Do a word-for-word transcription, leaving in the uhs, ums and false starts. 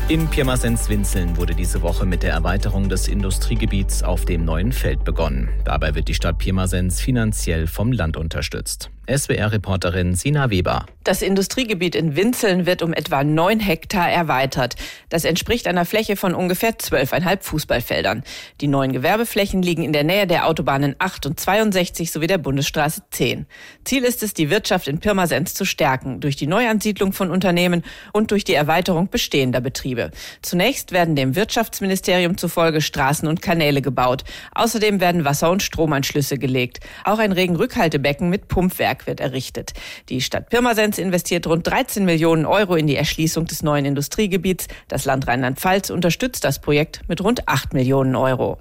In Pirmasens-Winzeln wurde diese Woche mit der Erweiterung des Industriegebiets auf dem neuen Feld begonnen. Dabei wird die Stadt Pirmasens finanziell vom Land unterstützt. S W R-Reporterin Sina Weber. Das Industriegebiet in Winzeln wird um etwa neun Hektar erweitert. Das entspricht einer Fläche von ungefähr zwölfeinhalb Fußballfeldern. Die neuen Gewerbeflächen liegen in der Nähe der Autobahnen acht und zweiundsechzig sowie der Bundesstraße zehn. Ziel ist es, die Wirtschaft in Pirmasens zu stärken, durch die Neuansiedlung von Unternehmen und durch die Erweiterung bestehender Betriebe. Zunächst werden dem Wirtschaftsministerium zufolge Straßen und Kanäle gebaut. Außerdem werden Wasser- und Stromanschlüsse gelegt. Auch ein Regenrückhaltebecken mit Pumpwerk wird errichtet. Die Stadt Pirmasens investiert rund dreizehn Millionen Euro in die Erschließung des neuen Industriegebiets. Das Land Rheinland-Pfalz unterstützt das Projekt mit rund acht Millionen Euro.